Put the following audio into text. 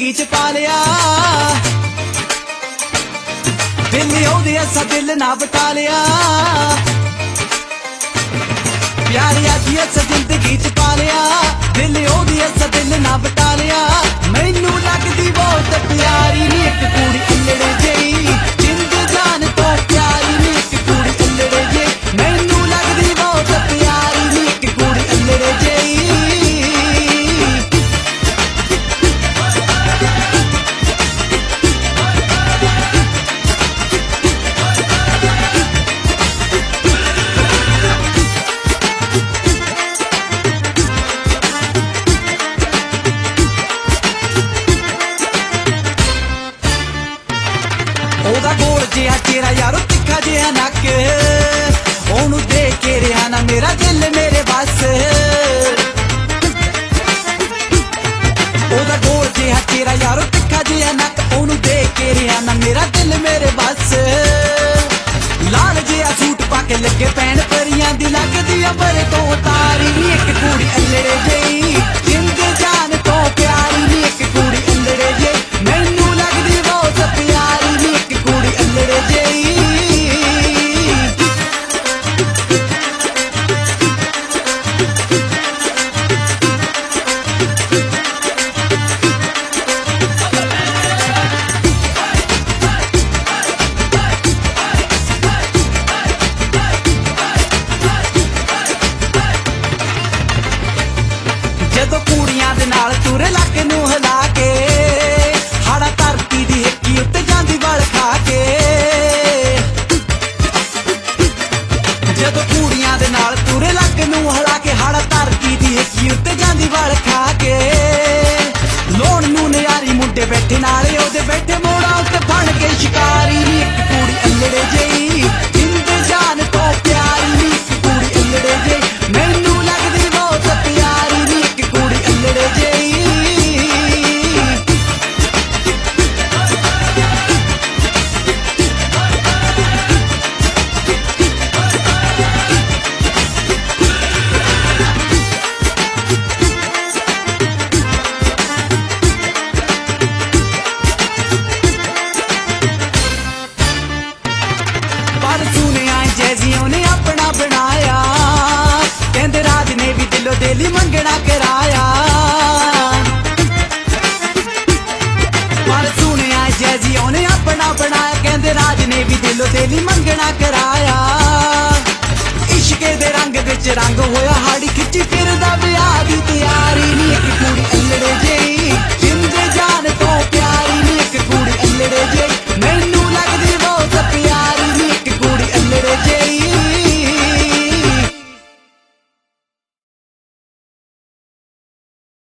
जिंदगी च पा लिया दिल ओदे असा दिल ना बटा लिया प्यार यादी असा जिंदगी च पा लिया दिल ओदे असा दिल ना बटा लिया मैनू लगदी बहुत प्यारी नी एक कुड़ी अल्लड़े जेही जिंद जान तो प्यारी नी एक कुड़ी अल्लड़े जेही मैनू लगदी बहुत प्यारी नी एक कुड़ी अल्लड़े जेही ओदा गोल जिहा चेहरा यारो तिखा जिहा नक ओनू देख के रहा ना मेरा दिल मेरे बस ओदा गोल जिहा चेहरा यारो तिखा जिहा नक ओनू देख के रहा ना मेरा दिल मेरे बस लाल जिहा सूट पाके लगे पैन परियां दी लगदी अबर तो तारी नी एक कुड़ी अल्लड़े जेही जिंद जान तो प्यारी नी एक कुड़ी अल्लड़े जेही मैनू लगदी बहुत प्यारी नी एक कुड़ी अल्लड़े जेही ਜਦੋਂ ਕੁੜੀਆਂ ਦੇ ਨਾਲ ਤੁਰੇ ਲੱਕ ਨੂੰ ਹਿਲਾ ਕੇ ਹਾੜਾ ਧਰਤੀ ਦੀ ਹੇਕੀ ਉੱਤੇ ਜਾਂਦੀ ਵਲ ਖਾ ਕੇ ਜਦੋਂ ਕੁੜੀਆਂ ਦੇ ਨਾਲ ਤੁਰੇ ਲੱਕ ਨੂੰ ਹਿਲਾ ਕੇ ਹਾੜਾ ਧਰਤੀ ਦੀ ਹੇਕੀ ਉੱਤੇ ਜਾਂਦੀ ਵਲ ਖਾ ਕੇ ਲੋਣ ਨੂੰ ਨਿਆਰੀ ਮੁੰਡੇ ਬੈਠੇ ਨਾਲੇ ਉਹਦੇ ਬੈਠੇ ਮੋੜਾਂ ਉੱਤੇ ਫੜ ਕੇ ਸ਼ਿਕਾਰੀ ਨੀ ਇੱਕ ਕੁੜੀ ਅਲੜੇ ਜਿਹੀ ਜਿੰਦ ਜਾਨ ਤੋਂ ਪਿਆਰੀ ਨੀ ਇੱਕ ਕੁੜੀ ਅਲੜੇ ਜਿਹੀ ਮੈਨੂੰ ਲੱਗਦੀ ਬਹੁਤ ਪਿਆਰੀ ਨੀ ਇੱਕ ਕੁੜੀ ਅਲੜੇ ਜਿਹੀ पर सुनिया जैजियों ने अपना बनाया कहंदे राज ने भी दिलो दिली मंगना कराया पर सुनिया जैजियों ने अपना बनाया कहंदे राज ने भी दिलो दिली मंगना कराया इश्के दे रंग विच रंग होया हाड़ी खिच्ची फिरदा